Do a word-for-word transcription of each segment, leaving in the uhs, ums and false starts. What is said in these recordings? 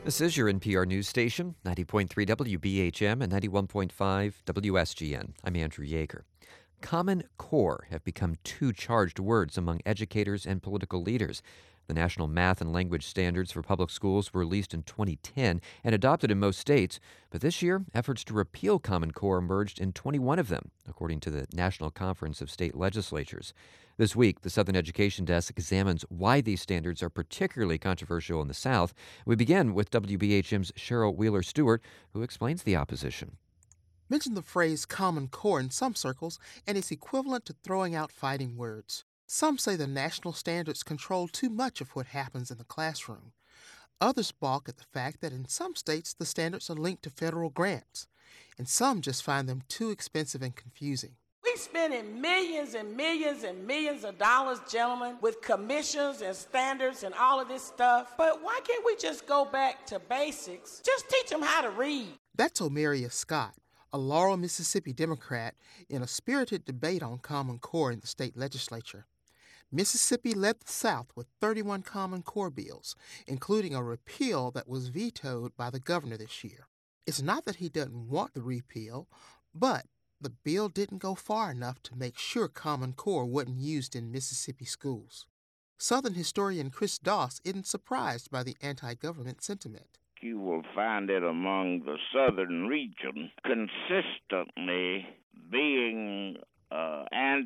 This is your N P R news station, ninety point three W B H M and ninety-one point five W S G N. I'm Andrew Yeager. Common Core have become two charged words among educators and political leaders. The National Math and Language Standards for Public Schools were released in twenty ten and adopted in most states, but this year, efforts to repeal Common Core emerged in twenty-one of them, according to the National Conference of State Legislatures. This week, the Southern Education Desk examines why these standards are particularly controversial in the South. We begin with W B H M's Cheryl Wheeler-Stewart, who explains the opposition. Mention the phrase Common Core in some circles, and it's equivalent to throwing out fighting words. Some say the national standards control too much of what happens in the classroom. Others balk at the fact that in some states the standards are linked to federal grants, and some just find them too expensive and confusing. We spending millions and millions and millions of dollars, gentlemen, with commissions and standards and all of this stuff. But why can't we just go back to basics? Just teach them how to read. That's Omeria Scott, a Laurel, Mississippi Democrat, in a spirited debate on Common Core in the state legislature. Mississippi led the South with thirty-one Common Core bills, including a repeal that was vetoed by the governor this year. It's not that he doesn't want the repeal, but the bill didn't go far enough to make sure Common Core wasn't used in Mississippi schools. Southern historian Chris Doss isn't surprised by the anti-government sentiment. You will find it among the southern region consistently being uh,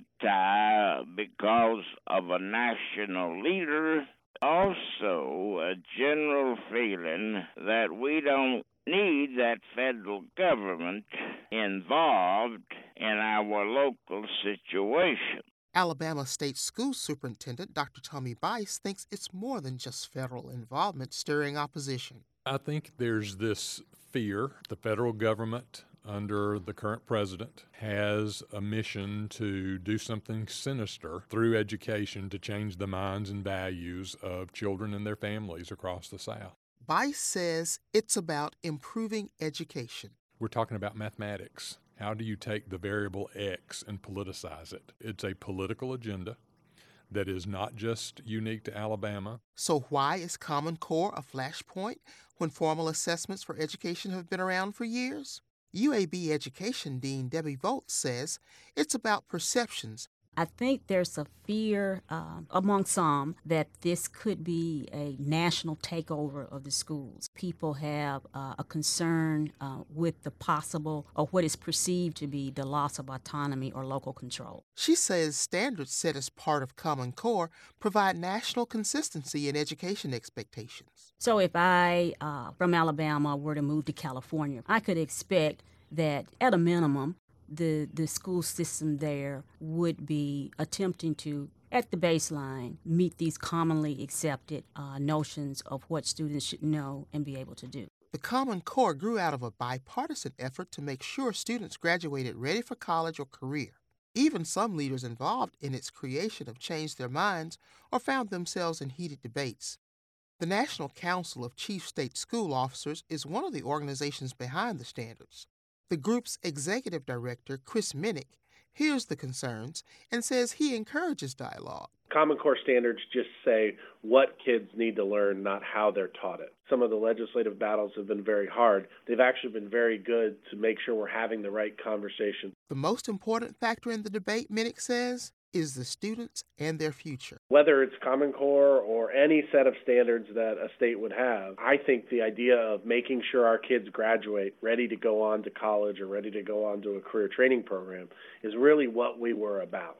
anti because of a national leader. Also, a general feeling that we don't need that federal government involved in our local situation. Alabama State School Superintendent Doctor Tommy Bice thinks it's more than just federal involvement stirring opposition. I think there's this fear the federal government under the current president has a mission to do something sinister through education to change the minds and values of children and their families across the South. Bice says it's about improving education. We're talking about mathematics. How do you take the variable X and politicize it? It's a political agenda that is not just unique to Alabama. So why is Common Core a flashpoint when formal assessments for education have been around for years? U A B Education Dean Debbie Volz says it's about perceptions. I think there's a fear uh, among some that this could be a national takeover of the schools. People have uh, a concern uh, with the possible or what is perceived to be the loss of autonomy or local control. She says standards set as part of Common Core provide national consistency in education expectations. So if I, uh, from Alabama, were to move to California, I could expect that at a minimum, the the school system there would be attempting to, at the baseline, meet these commonly accepted uh, notions of what students should know and be able to do. The Common Core grew out of a bipartisan effort to make sure students graduated ready for college or career. Even some leaders involved in its creation have changed their minds or found themselves in heated debates. The National Council of Chief State School Officers is one of the organizations behind the standards. The group's executive director, Chris Minnick, hears the concerns and says he encourages dialogue. Common Core standards just say what kids need to learn, not how they're taught it. Some of the legislative battles have been very hard. They've actually been very good to make sure we're having the right conversation. The most important factor in the debate, Minnick says, is the students and their future. Whether it's Common Core or any set of standards that a state would have, I think the idea of making sure our kids graduate ready to go on to college or ready to go on to a career training program is really what we were about.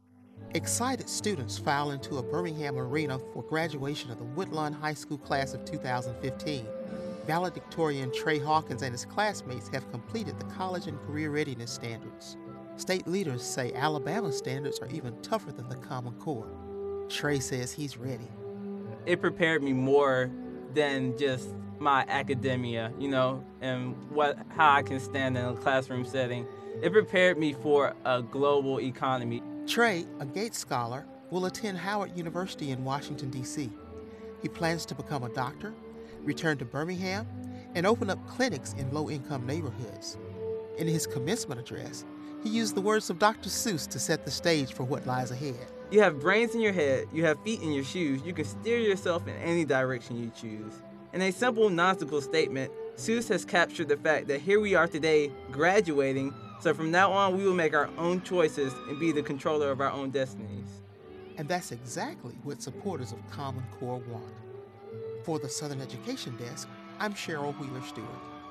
Excited students file into a Birmingham arena for graduation of the Woodlawn High School class of two thousand fifteen. Valedictorian Trey Hawkins and his classmates have completed the college and career readiness standards. State leaders say Alabama's standards are even tougher than the Common Core. Trey says he's ready. It prepared me more than just my academia, you know, and what how I can stand in a classroom setting. It prepared me for a global economy. Trey, a Gates Scholar, will attend Howard University in Washington, D C He plans to become a doctor, return to Birmingham, and open up clinics in low-income neighborhoods. In his commencement address, he used the words of Doctor Seuss to set the stage for what lies ahead. You have brains in your head, you have feet in your shoes, you can steer yourself in any direction you choose. In a simple nonsensical statement, Seuss has captured the fact that here we are today, graduating, so from now on we will make our own choices and be the controller of our own destinies. And that's exactly what supporters of Common Core want. For the Southern Education Desk, I'm Cheryl Wheeler-Stewart.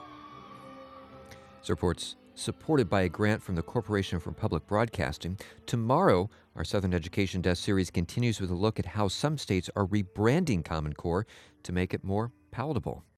This report's supported by a grant from the Corporation for Public Broadcasting. Tomorrow, our Southern Education Desk series continues with a look at how some states are rebranding Common Core to make it more palatable.